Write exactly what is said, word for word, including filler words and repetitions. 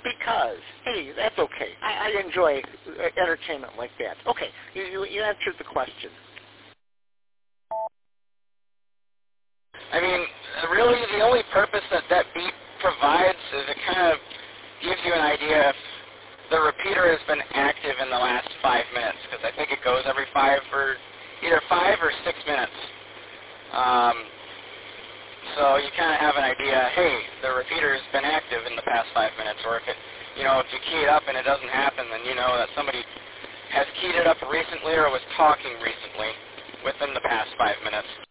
because, hey, that's okay. I, I enjoy entertainment like that. Okay, you, you, you answered the question. I mean, really the only purpose that that beep provides is it kind of gives you an idea if the repeater has been active in the last five minutes, because I think it goes every five or either five or six minutes. Um, so you kind of have an idea, hey, the repeater has been active in the past five minutes, or if it, you know, if you key it up and it doesn't happen, then you know that somebody has keyed it up recently or was talking recently within the past five minutes.